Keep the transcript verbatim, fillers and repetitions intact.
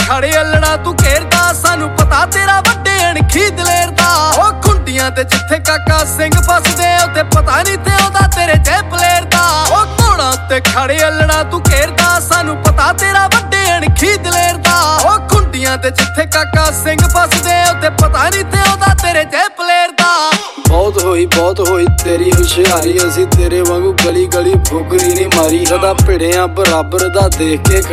खड़े अल्लड़ा तू घेरदा, सानू पता तेरा वड्डे अणखी दलेर दा। ओ खुंडियां ते जिथे काका सिंह फसदे उत्थे पता नहीं ते ओदा तेरे जै पलेर दा। ओ घोड़ा उत्ते खड़े अल्लड़ा तू घेरदा, सानू पता तेरा वड्डे अणखी दलेर दा। ओ खुंडियां ते जिथे काका सिंह फसदे उत्थे पता नहीं ते ओदा तेरे जै पलेर दा। बहुत होई बहुत होई तेरी हुशियारी, असी तेरे वांगू गली गली फुकरी नहीं मारी। सदा भिड़िया बराबर दा देख के